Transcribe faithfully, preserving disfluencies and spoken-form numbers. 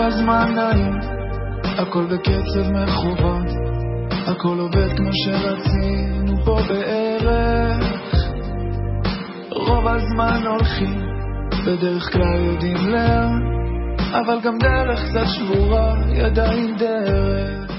הזמן נעים, הכל בקצב מכוון, הכל עובד כמו שרצינו פה בערך. רוב הזמן הולכים, בדרך כלל יודעים לאן, אבל גם דרך קצת שבורה, ידיים דרך.